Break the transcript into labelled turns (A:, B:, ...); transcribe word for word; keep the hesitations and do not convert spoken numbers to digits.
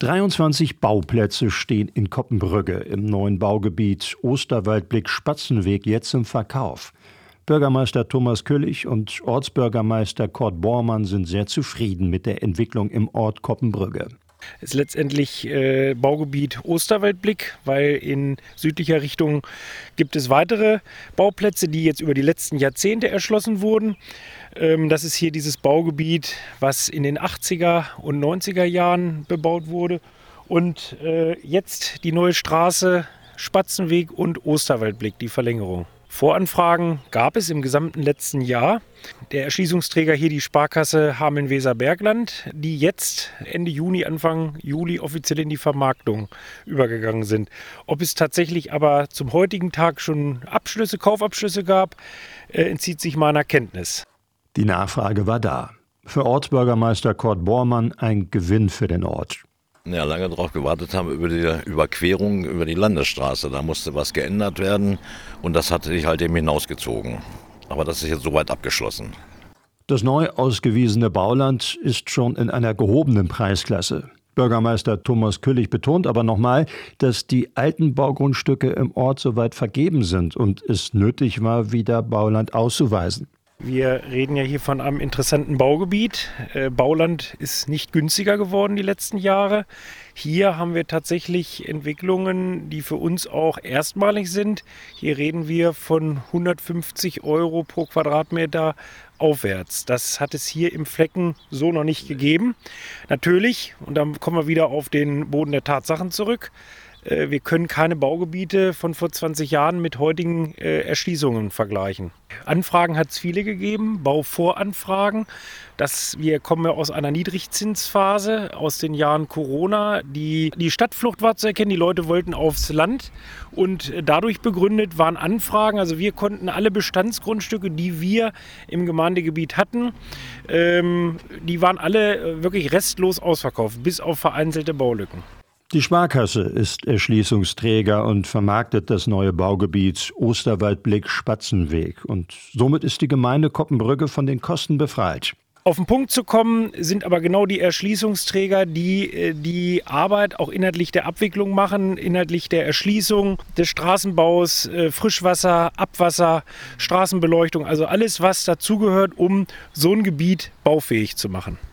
A: dreiundzwanzig Bauplätze stehen in Coppenbrügge im neuen Baugebiet Osterwaldblick-Spatzenweg jetzt im Verkauf. Bürgermeister Thomas Küllich und Ortsbürgermeister Kurt Bormann sind sehr zufrieden mit der Entwicklung im Ort Coppenbrügge.
B: Es ist letztendlich äh, Baugebiet Osterwaldblick, weil in südlicher Richtung gibt es weitere Bauplätze, die jetzt über die letzten Jahrzehnte erschlossen wurden. Ähm, das ist hier dieses Baugebiet, was in den achtziger und neunziger Jahren bebaut wurde. Und äh, jetzt die neue Straße Spatzenweg und Osterwaldblick, die Verlängerung. Voranfragen gab es im gesamten letzten Jahr. Der Erschließungsträger hier die Sparkasse Hameln-Weser-Bergland, die jetzt Ende Juni, Anfang Juli offiziell in die Vermarktung übergegangen sind. Ob es tatsächlich aber zum heutigen Tag schon Abschlüsse, Kaufabschlüsse gab, äh, entzieht sich meiner Kenntnis.
A: Die Nachfrage war da. Für Ortsbürgermeister Kurt Bormann ein Gewinn für den Ort.
C: Ja, lange darauf gewartet haben über die Überquerung über die Landesstraße. Da musste was geändert werden und das hat sich halt eben hinausgezogen. Aber das ist jetzt soweit abgeschlossen.
A: Das neu ausgewiesene Bauland ist schon in einer gehobenen Preisklasse. Bürgermeister Thomas Küllich betont aber nochmal, dass die alten Baugrundstücke im Ort soweit vergeben sind und es nötig war, wieder Bauland auszuweisen.
B: Wir reden ja hier von einem interessanten Baugebiet. Äh, Bauland ist nicht günstiger geworden die letzten Jahre. Hier haben wir tatsächlich Entwicklungen, die für uns auch erstmalig sind. Hier reden wir von hundertfünfzig Euro pro Quadratmeter aufwärts. Das hat es hier im Flecken so noch nicht gegeben. Natürlich, und dann kommen wir wieder auf den Boden der Tatsachen zurück, wir können keine Baugebiete von vor zwanzig Jahren mit heutigen äh, Erschließungen vergleichen. Anfragen hat es viele gegeben, Bauvoranfragen. Das, wir kommen ja aus einer Niedrigzinsphase, aus den Jahren Corona. Die, die Stadtflucht war zu erkennen, die Leute wollten aufs Land und dadurch begründet waren Anfragen. Also wir konnten alle Bestandsgrundstücke, die wir im Gemeindegebiet hatten, ähm, die waren alle wirklich restlos ausverkauft, bis auf vereinzelte Baulücken.
A: Die Sparkasse ist Erschließungsträger und vermarktet das neue Baugebiet Osterwaldblick-Spatzenweg. Und somit ist die Gemeinde Coppenbrügge von den Kosten befreit.
B: Auf den Punkt zu kommen, sind aber genau die Erschließungsträger, die die Arbeit auch inhaltlich der Abwicklung machen, inhaltlich der Erschließung, des Straßenbaus, Frischwasser, Abwasser, Straßenbeleuchtung, also alles, was dazugehört, um so ein Gebiet baufähig zu machen.